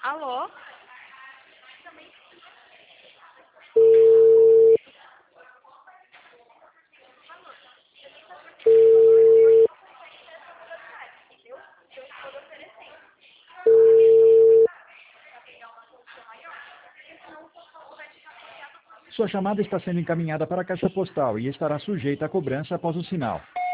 Alô? Sua chamada está sendo encaminhada para a caixa postal e estará sujeita a cobrança após o sinal.